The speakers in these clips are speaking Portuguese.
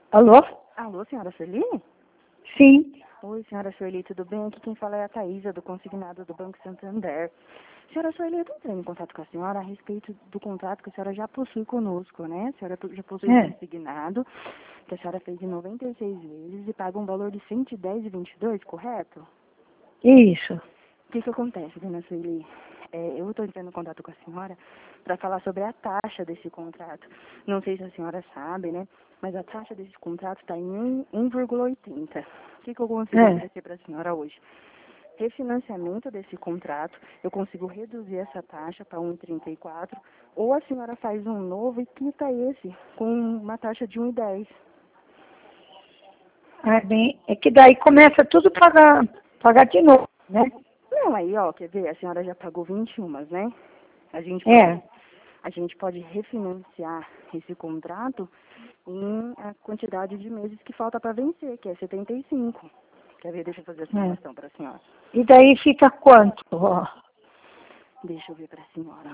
Alô? Alô, senhora Sueli? Sim. Oi, senhora Sueli, tudo bem? Aqui quem fala é a Thaísa, do consignado do Banco Santander. Senhora Sueli, eu estou entrando em contato com a senhora a respeito do contrato que a senhora já possui conosco, né? A senhora já possui o consignado, que a senhora fez em 96 vezes e paga um valor de 110,22, correto? Isso. O que acontece, dona Sueli? Eu estou entrando em contato com a senhora para falar sobre a taxa desse contrato. Não sei se a senhora sabe, né? Mas a taxa desse contrato está em 1,80. O que eu consigo oferecer para a senhora hoje? Refinanciamento desse contrato, eu consigo reduzir essa taxa para 1,34, ou a senhora faz um novo e quita esse com uma taxa de 1,10. Ah, bem, é que daí começa tudo pagar de novo, né? Não, aí, ó, quer ver? A senhora já pagou 21, né? A gente pode refinanciar esse contrato em a quantidade de meses que falta para vencer, que é 75. Quer ver? Deixa eu fazer a simulação para a senhora. E daí fica quanto? Ó? Deixa eu ver para a senhora.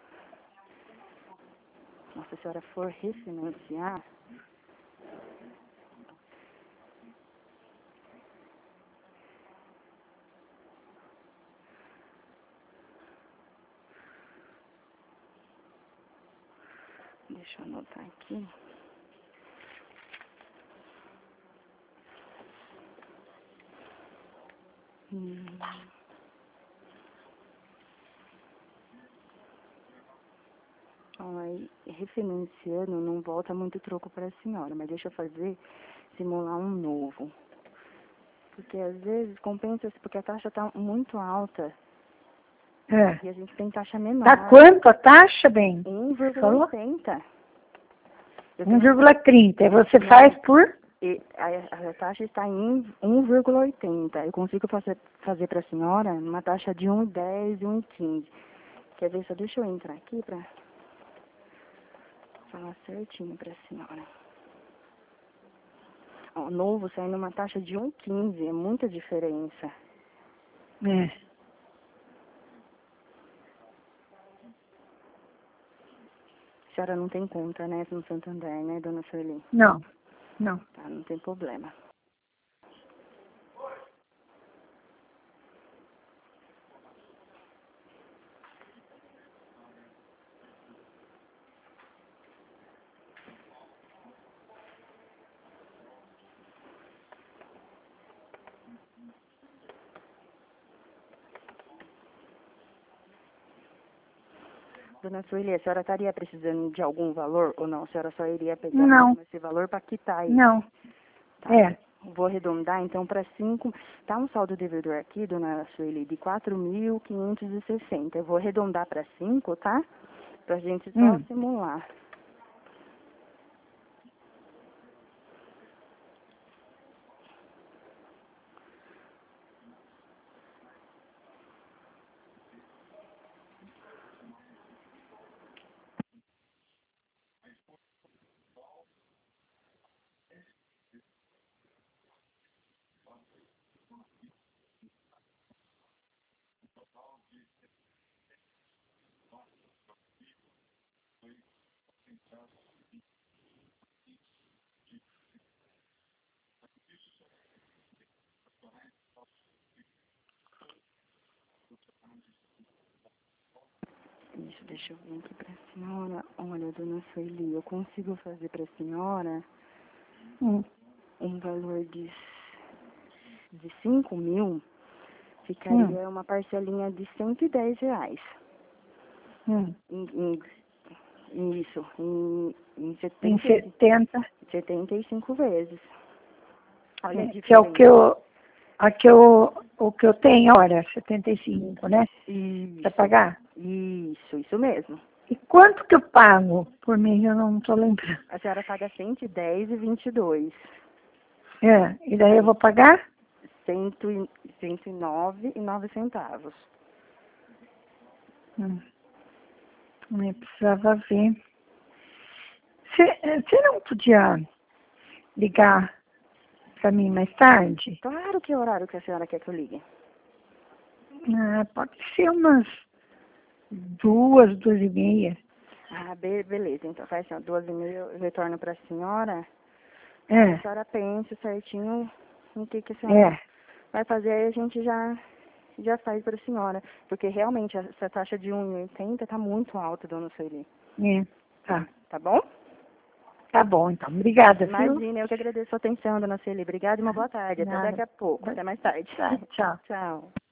Se a senhora for refinanciar, deixa eu anotar aqui. Aí, refinanciando não volta muito troco para a senhora, mas deixa eu simular um novo. Porque às vezes compensa-se porque a taxa está muito alta. E a gente tem taxa menor. Tá quanto a taxa, bem? 1,80. 1,30. E você faz por? A taxa está em 1,80. Eu consigo fazer para a senhora uma taxa de 1,10 e 1,15. Quer ver? Só deixa eu entrar aqui para falar certinho para a senhora. Ó, novo saindo uma taxa de 1,15. É muita diferença. A senhora não tem conta, né, no Santander, né, dona Sueli? Não. Tá, não tem problema. Dona Sueli, a senhora estaria precisando de algum valor ou não? A senhora só iria pegar mesmo esse valor para quitar aí? Não. Tá. Vou arredondar, então, para 5. Tá um saldo devedor aqui, dona Sueli, de 4.560. Eu vou arredondar para 5, tá? Pra gente só simular. Isso, deixa eu ver aqui pra senhora. Olha, dona Sueli, eu consigo fazer pra senhora um valor de 5.000, ficaria uma parcelinha de R$ 110. Isso, em 75 vezes. Olha a diferença. Que é o que eu tenho agora, 75, né? Isso. Pra pagar? Isso mesmo. E quanto que eu pago por mês? Eu não tô lembrando. A senhora paga 110,22. E daí eu vou pagar? 109,09 centavos. Eu precisava ver. Você não podia ligar para mim mais tarde? Claro, que horário que a senhora quer que eu ligue? Pode ser umas 2, 2:30. Beleza. Então faz assim, 2h30 eu retorno para a senhora. A senhora pense certinho no que a senhora vai fazer, aí a gente já faz para a senhora. Porque realmente essa taxa de 1,80 está muito alta, dona Sueli. Tá. Tá bom? Tá bom, então. Obrigada, viu? Imagina, eu que agradeço a atenção, dona Sueli. Obrigada e uma boa tarde. Até daqui a pouco. Até mais tarde. Tá, tchau. Tchau.